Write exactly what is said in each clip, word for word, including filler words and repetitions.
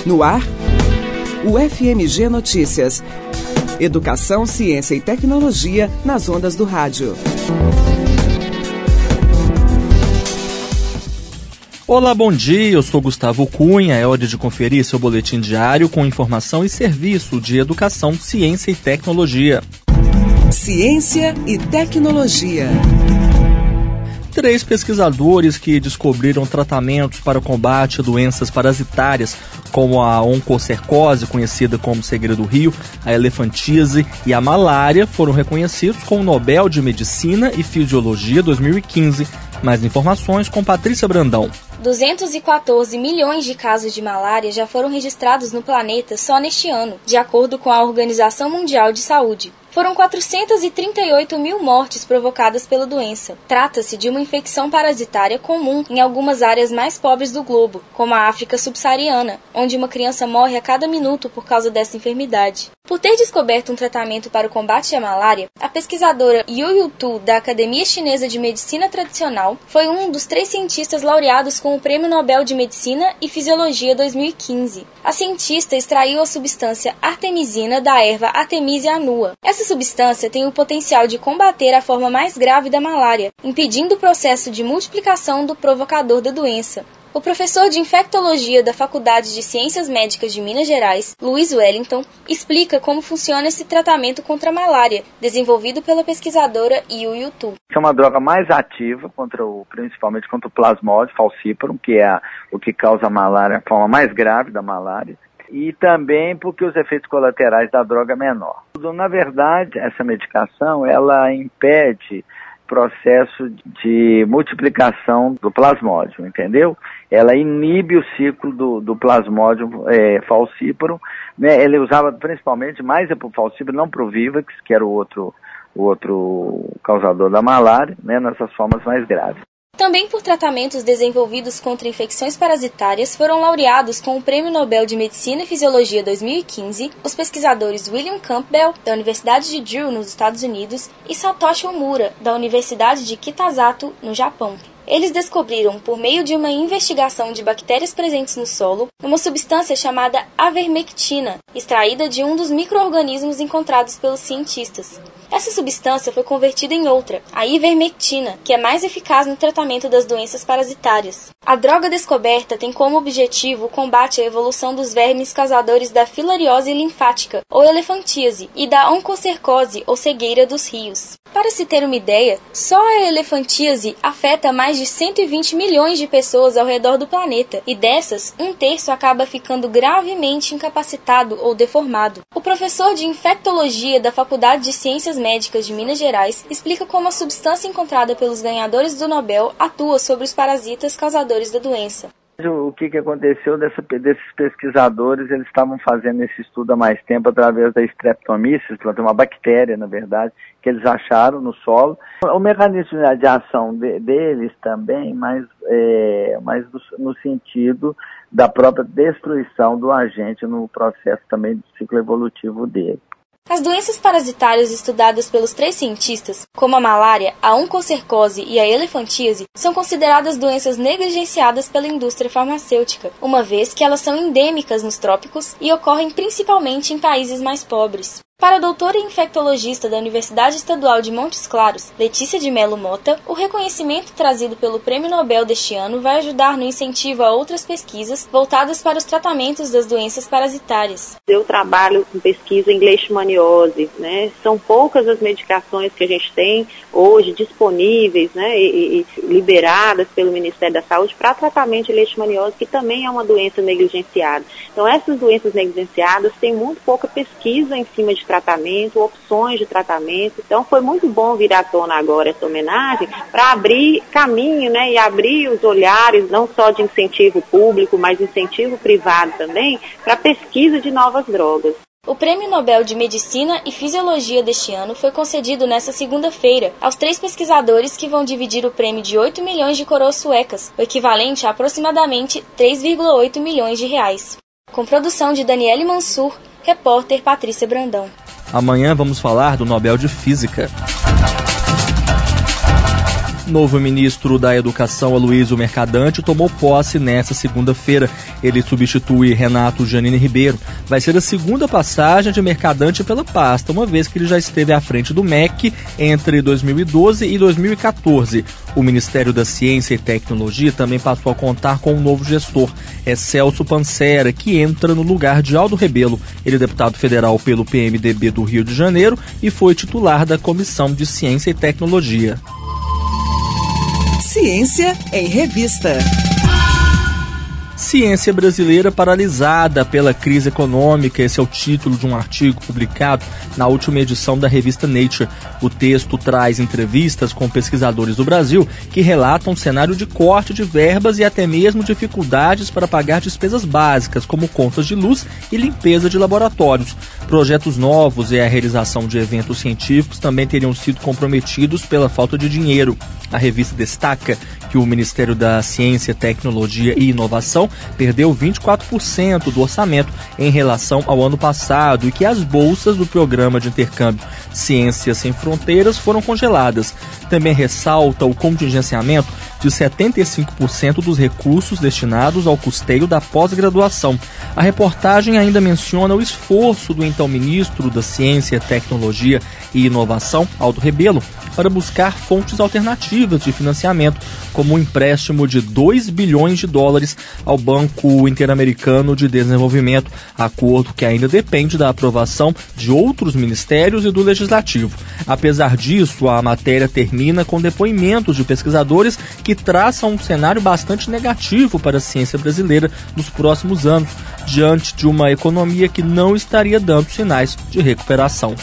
No ar, o F M G Notícias. Educação, ciência e tecnologia nas ondas do rádio. Olá, bom dia, eu sou Gustavo Cunha, é hora de conferir seu boletim diário com informação e serviço de educação, ciência e tecnologia. Ciência e tecnologia. Três pesquisadores que descobriram tratamentos para o combate a doenças parasitárias, como a oncocercose, conhecida como cegueira do rio, a elefantise e a malária, foram reconhecidos com o Nobel de Medicina e Fisiologia dois mil e quinze. Mais informações com Patrícia Brandão. duzentos e quatorze milhões de casos de malária já foram registrados no planeta só neste ano, de acordo com a Organização Mundial de Saúde. Foram quatrocentas e trinta e oito mil mortes provocadas pela doença. Trata-se de uma infecção parasitária comum em algumas áreas mais pobres do globo, como a África subsaariana, onde uma criança morre a cada minuto por causa dessa enfermidade. Por ter descoberto um tratamento para o combate à malária, a pesquisadora Yu Yu Tu, da Academia Chinesa de Medicina Tradicional, foi um dos três cientistas laureados com o Prêmio Nobel de Medicina e Fisiologia dois mil e quinze. A cientista extraiu a substância artemisina da erva Artemisia annua. Essa substância tem o potencial de combater a forma mais grave da malária, impedindo o processo de multiplicação do provocador da doença. O professor de infectologia da Faculdade de Ciências Médicas de Minas Gerais, Luiz Wellington, explica como funciona esse tratamento contra a malária, desenvolvido pela pesquisadora Yu Yu Tu. É uma droga mais ativa, contra o, principalmente contra o Plasmodium falciparum, que é a, o que causa a malária, a forma mais grave da malária. E também porque os efeitos colaterais da droga é menor. Na verdade, essa medicação, ela impede o processo de multiplicação do Plasmodium, entendeu? Ela inibe o ciclo do, do Plasmodium é, falciparum, né? Ele usava principalmente mais para o falciparum, não para o Vivax, que era o outro, o outro causador da malária, né? Nessas formas mais graves. Também por tratamentos desenvolvidos contra infecções parasitárias foram laureados com o Prêmio Nobel de Medicina e Fisiologia dois mil e quinze os pesquisadores William Campbell, da Universidade de Drew, nos Estados Unidos, e Satoshi Omura, da Universidade de Kitasato, no Japão. Eles descobriram, por meio de uma investigação de bactérias presentes no solo, uma substância chamada avermectina, extraída de um dos micro-organismos encontrados pelos cientistas. Essa substância foi convertida em outra, a ivermectina, que é mais eficaz no tratamento das doenças parasitárias. A droga descoberta tem como objetivo o combate à evolução dos vermes causadores da filariose linfática, ou elefantíase, e da oncocercose, ou cegueira dos rios. Para se ter uma ideia, só a elefantíase afeta mais de cento e vinte milhões de pessoas ao redor do planeta, e dessas, um terço acaba ficando gravemente incapacitado ou deformado. O professor de infectologia da Faculdade de Ciências Médicas de Minas Gerais explica como a substância encontrada pelos ganhadores do Nobel atua sobre os parasitas causadores da doença. O que, que aconteceu dessa, desses pesquisadores, eles estavam fazendo esse estudo há mais tempo através da Streptomyces, uma bactéria, na verdade, que eles acharam no solo. O mecanismo de ação de, deles também, mas, é, mas no, no sentido da própria destruição do agente no processo também do ciclo evolutivo dele. As doenças parasitárias estudadas pelos três cientistas, como a malária, a oncocercose e a elefantíase, são consideradas doenças negligenciadas pela indústria farmacêutica, uma vez que elas são endêmicas nos trópicos e ocorrem principalmente em países mais pobres. Para a doutora infectologista da Universidade Estadual de Montes Claros, Letícia de Melo Mota, o reconhecimento trazido pelo Prêmio Nobel deste ano vai ajudar no incentivo a outras pesquisas voltadas para os tratamentos das doenças parasitárias. Eu trabalho com pesquisa em leishmaniose, né? São poucas as medicações que a gente tem hoje disponíveis, né, e, e liberadas pelo Ministério da Saúde para tratamento de leishmaniose, que também é uma doença negligenciada. Então, essas doenças negligenciadas têm muito pouca pesquisa em cima de tratamento, opções de tratamento. Então foi muito bom vir à tona agora essa homenagem para abrir caminho, né, e abrir os olhares, não só de incentivo público, mas incentivo privado também, para a pesquisa de novas drogas. O Prêmio Nobel de Medicina e Fisiologia deste ano foi concedido nesta segunda-feira aos três pesquisadores que vão dividir o prêmio de oito milhões de coroas suecas, o equivalente a aproximadamente três vírgula oito milhões de reais. Com produção de Daniele Mansur, repórter Patrícia Brandão. Amanhã vamos falar do Nobel de Física. Novo ministro da Educação, Aloysio Mercadante, tomou posse nesta segunda-feira. Ele substitui Renato Janine Ribeiro. Vai ser a segunda passagem de Mercadante pela pasta, uma vez que ele já esteve à frente do M E C entre dois mil e doze e dois mil e quatorze. O Ministério da Ciência e Tecnologia também passou a contar com um novo gestor, é Celso Pancera, que entra no lugar de Aldo Rebelo. Ele é deputado federal pelo P M D B do Rio de Janeiro e foi titular da Comissão de Ciência e Tecnologia. Ciência em Revista. Ciência brasileira paralisada pela crise econômica. Esse é o título de um artigo publicado na última edição da revista Nature. O texto traz entrevistas com pesquisadores do Brasil que relatam um cenário de corte de verbas e até mesmo dificuldades para pagar despesas básicas, como contas de luz e limpeza de laboratórios. Projetos novos e a realização de eventos científicos também teriam sido comprometidos pela falta de dinheiro. A revista destaca que o Ministério da Ciência, Tecnologia e Inovação perdeu vinte e quatro por cento do orçamento em relação ao ano passado e que as bolsas do programa de intercâmbio Ciências Sem Fronteiras foram congeladas. Também ressalta o contingenciamento de setenta e cinco por cento dos recursos destinados ao custeio da pós-graduação. A reportagem ainda menciona o esforço do então ministro da Ciência, Tecnologia e Inovação, Aldo Rebelo, para buscar fontes alternativas de financiamento, como um empréstimo de dois bilhões de dólares ao Banco Interamericano de Desenvolvimento, acordo que ainda depende da aprovação de outros ministérios e do Legislativo. Apesar disso, a matéria termina com depoimentos de pesquisadores que traçam um cenário bastante negativo para a ciência brasileira nos próximos anos, diante de uma economia que não estaria dando sinais de recuperação.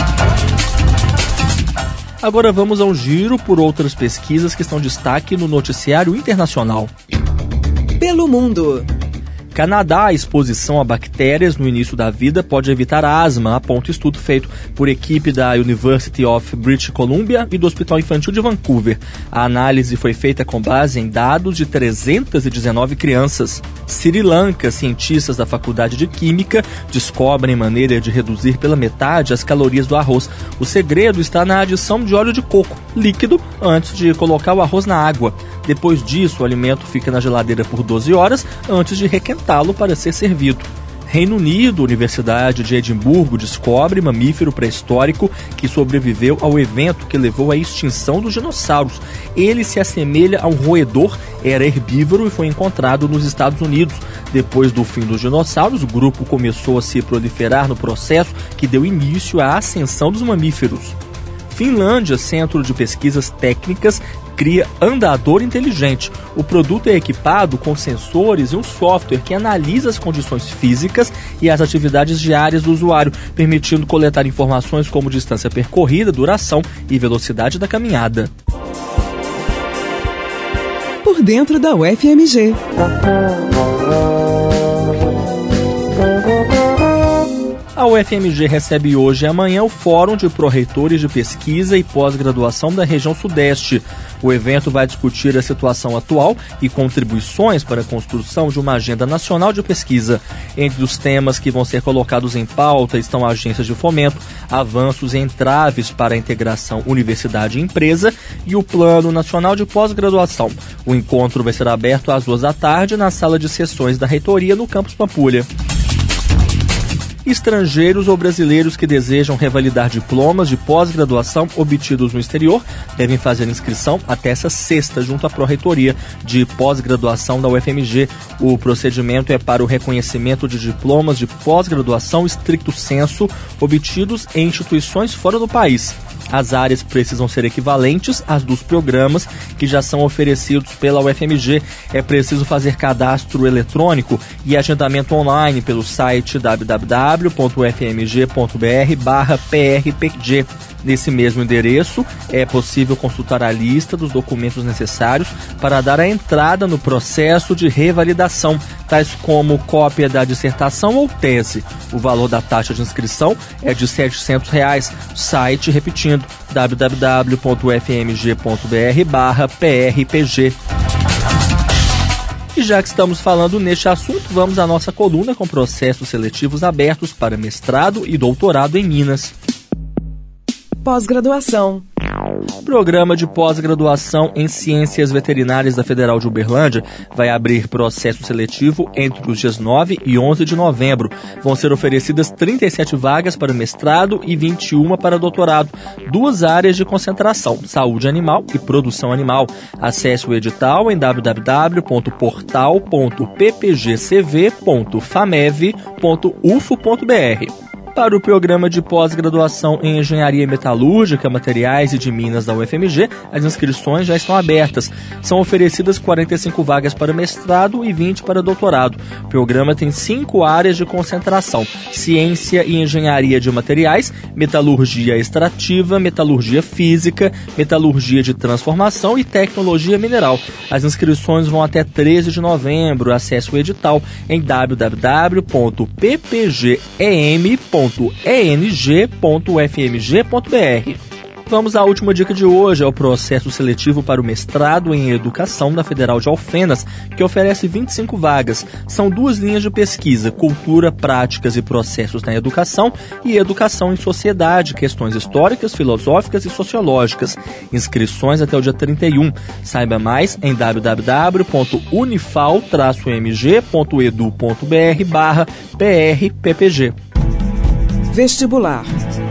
Agora vamos a um giro por outras pesquisas que estão em destaque no noticiário internacional. Pelo mundo. Canadá, a exposição a bactérias no início da vida pode evitar asma, aponta estudo feito por equipe da University of British Columbia e do Hospital Infantil de Vancouver. A análise foi feita com base em dados de trezentas e dezenove crianças. Sri Lanka, cientistas da Faculdade de Química descobrem maneira de reduzir pela metade as calorias do arroz. O segredo está na adição de óleo de coco líquido antes de colocar o arroz na água. Depois disso, o alimento fica na geladeira por doze horas antes de requentá-lo para ser servido. Reino Unido, Universidade de Edimburgo descobre mamífero pré-histórico que sobreviveu ao evento que levou à extinção dos dinossauros. Ele se assemelha a um roedor, era herbívoro e foi encontrado nos Estados Unidos. Depois do fim dos dinossauros, o grupo começou a se proliferar no processo que deu início à ascensão dos mamíferos. Finlândia, Centro de Pesquisas Técnicas, cria andador inteligente. O produto é equipado com sensores e um software que analisa as condições físicas e as atividades diárias do usuário, permitindo coletar informações como distância percorrida, duração e velocidade da caminhada. Por dentro da U F M G. A U F M G recebe hoje e amanhã o Fórum de Pró-Reitores de Pesquisa e Pós-Graduação da região Sudeste. O evento vai discutir a situação atual e contribuições para a construção de uma agenda nacional de pesquisa. Entre os temas que vão ser colocados em pauta estão agências de fomento, avanços e entraves para a integração universidade e empresa e o Plano Nacional de Pós-Graduação. O encontro vai ser aberto às duas da tarde na sala de sessões da reitoria no Campus Pampulha. Estrangeiros ou brasileiros que desejam revalidar diplomas de pós-graduação obtidos no exterior devem fazer inscrição até essa sexta junto à Pró-Reitoria de Pós-Graduação da U F M G. O procedimento é para o reconhecimento de diplomas de pós-graduação stricto sensu obtidos em instituições fora do país. As áreas precisam ser equivalentes às dos programas que já são oferecidos pela U F M G. É preciso fazer cadastro eletrônico e agendamento online pelo site w w w ponto u f m g ponto b r barra p r p g. Nesse mesmo endereço, é possível consultar a lista dos documentos necessários para dar a entrada no processo de revalidação, tais como cópia da dissertação ou tese. O valor da taxa de inscrição é de setecentos reais. Site, repetindo, w w w ponto u f m g ponto b r barra p r p g. E já que estamos falando neste assunto, vamos à nossa coluna com processos seletivos abertos para mestrado e doutorado em Minas. Pós-graduação. O programa de pós-graduação em Ciências Veterinárias da Federal de Uberlândia vai abrir processo seletivo entre os dias nove e onze de novembro. Vão ser oferecidas trinta e sete vagas para mestrado e vinte e uma para doutorado. Duas áreas de concentração, saúde animal e produção animal. Acesse o edital em w w w ponto portal ponto p p g c v ponto famev ponto u f o ponto b r. Para o programa de pós-graduação em Engenharia Metalúrgica, Materiais e de Minas da U F M G, as inscrições já estão abertas. São oferecidas quarenta e cinco vagas para mestrado e vinte para doutorado. O programa tem cinco áreas de concentração: Ciência e Engenharia de Materiais, Metalurgia Extrativa, Metalurgia Física, Metalurgia de Transformação e Tecnologia Mineral. As inscrições vão até treze de novembro. Acesse o edital em w w w ponto p p g e m ponto e n g ponto u f m g ponto b r. Vamos à última dica de hoje, é o processo seletivo para o mestrado em Educação da Federal de Alfenas, que oferece vinte e cinco vagas. São duas linhas de pesquisa: Cultura, Práticas e Processos na Educação e Educação em Sociedade, questões históricas, filosóficas e sociológicas. Inscrições até o dia trinta e um. Saiba mais em w w w ponto unifal traço m g ponto e d u ponto b r barra p r p p g. Vestibular.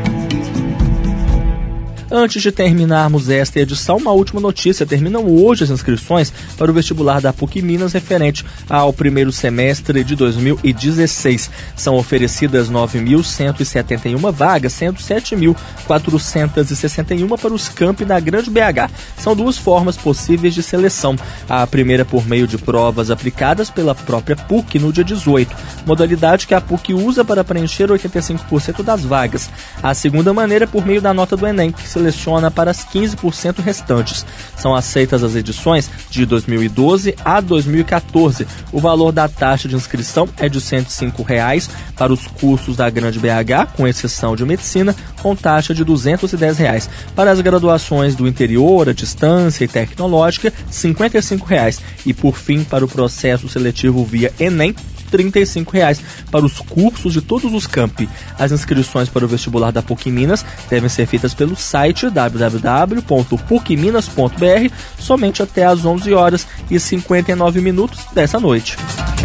Antes de terminarmos esta edição, uma última notícia. Terminam hoje as inscrições para o vestibular da PUC Minas referente ao primeiro semestre de dois mil e dezesseis. São oferecidas nove mil cento e setenta e uma vagas, sendo sete mil quatrocentos e sessenta e uma para os campi da Grande B H. São duas formas possíveis de seleção. A primeira por meio de provas aplicadas pela própria PUC no dia dezoito, modalidade que a PUC usa para preencher oitenta e cinco por cento das vagas. A segunda maneira por meio da nota do Enem, que seleciona para as quinze por cento restantes. São aceitas as edições de dois mil e doze a dois mil e quatorze. O valor da taxa de inscrição é de cento e cinco reais para os cursos da Grande B H, com exceção de medicina, com taxa de duzentos e dez reais. Para as graduações do interior, a distância e tecnológica, cinquenta e cinco reais. E, por fim, para o processo seletivo via Enem, trinta e cinco reais para os cursos de todos os campi. As inscrições para o vestibular da PUC Minas devem ser feitas pelo site w w w ponto p u c minas ponto b r somente até às onze horas e cinquenta e nove minutos dessa noite.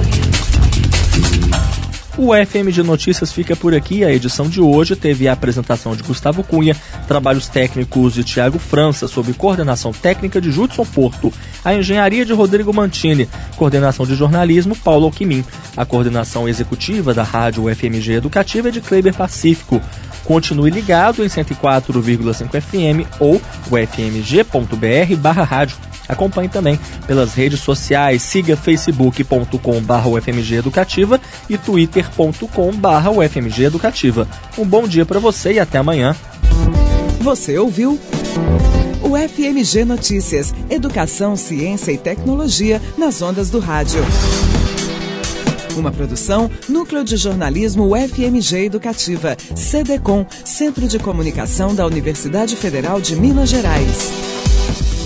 O F M G Notícias fica por aqui. A edição de hoje teve a apresentação de Gustavo Cunha, trabalhos técnicos de Tiago França, sob coordenação técnica de Judson Porto, a engenharia de Rodrigo Mantini, coordenação de jornalismo Paulo Alquimim, a coordenação executiva da rádio F M G Educativa é de Kleber Pacífico. Continue ligado em cento e quatro vírgula cinco F M ou o f m g ponto b r barra rádio. Acompanhe também pelas redes sociais, siga facebook ponto com barra u f m g educativa e twitter ponto com barra u f m g educativa. Um bom dia para você e até amanhã. Você ouviu o F M G Notícias, Educação, Ciência e Tecnologia nas ondas do rádio. Uma produção, Núcleo de Jornalismo U F M G Educativa, CEDECOM, Centro de Comunicação da Universidade Federal de Minas Gerais.